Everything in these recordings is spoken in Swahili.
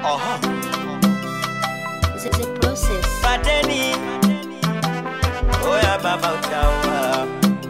The process. Pateni. Oya baba utawa.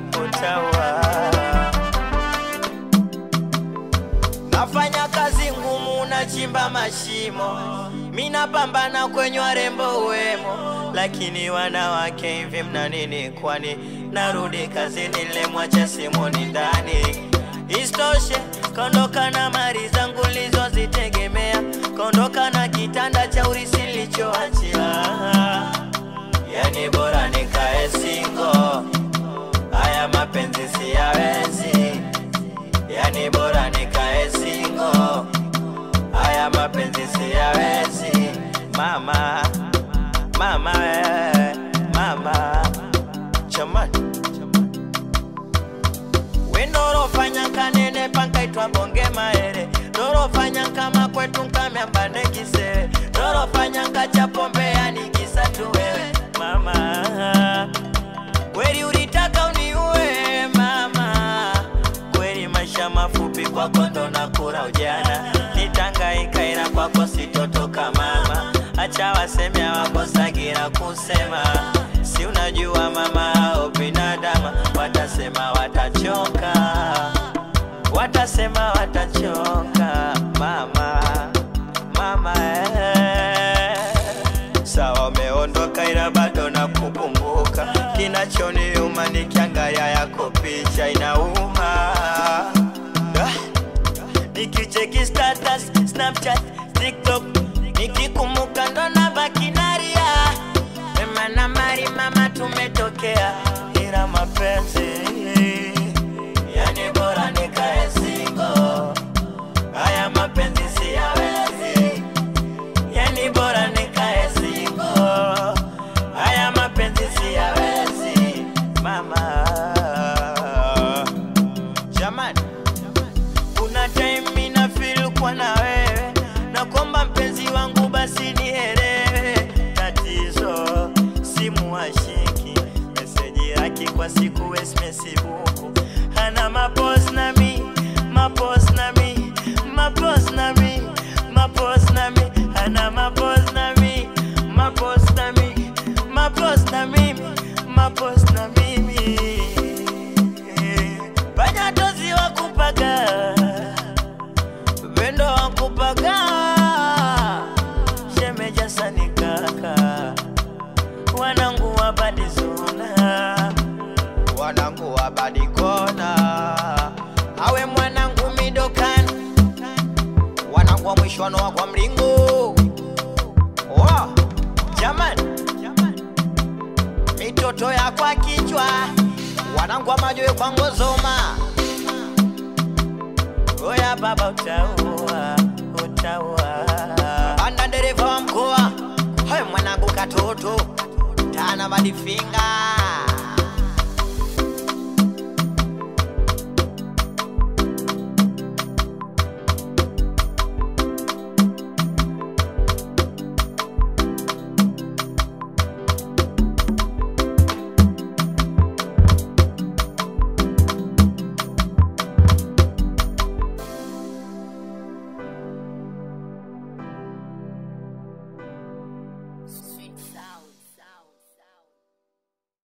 Nafanya kazi ngumu nachimba mashimo. Mina pambana kwenye warembo wemo. Lakini wanawake hivi mna nini kwani? Narudi kazi nilemwacha simoni ndani. Istoshe, kondoka na mali zangu nilizozitegemea. Kondoka na kitanda cha urisi nilichoachia. Yani bora nikae single. Haya mapenzi siyawezi. Yani bora nikae single. Haya mapenzi siyawezi. Mama Chaman Wendoro fanya kanene panka itwa bonge maere. Doro fanya kama kwetu nkamyamba nekise. Doro fanya kacha pombe yani kisa tu wewe. Mama kweli ulitaka uniue mama. Kweli maisha mafupi kwako ndo nakura ujana. Nitangaika ila kwako sitotoka mama. Acha waseme hawakosagira kusema. Si unajua mama au binadamu. Watasema watachoka. Watasema watachoka mama. Sawa umeondoka ila bado nakukumbuka. Kinachoniuma nikiangalia yako picha inauma. Nikicheki status, Snapchat, TikTok. Nikikumbuka ndo nabaki nalia. Mema na mari mama tumetokea. Ila mapenzi yani bora nikae single. Haya mapenzi siyawezi. Yani bora nikae single. Haya mapenzi siyawezi. Mama Jamani, kuna time mina feel kwa na wewe. Na kwamba mpenzi wangu basi nielewe. Tatizo simu hashiki. Meseji yake kwa siku SMS buku. Hana mapost na mi. Hana mapost na mi. Mapost na mimi. Banya tozi wakupaga. Vendo wakupaga. Shemeja sani kaka. Wanangu wabadizona. Wanangu wabadikona. Awe mwanangu midokani. Wanangu wa mwishwano wa kwa mlingo. Jamani mitoto ya kwa kichwa. Wanangu wa majoe kwa ngozoma. Oya baba utaua. Anda dereva wa mkoa. Hai mwanangu katoto. Tana badifinga.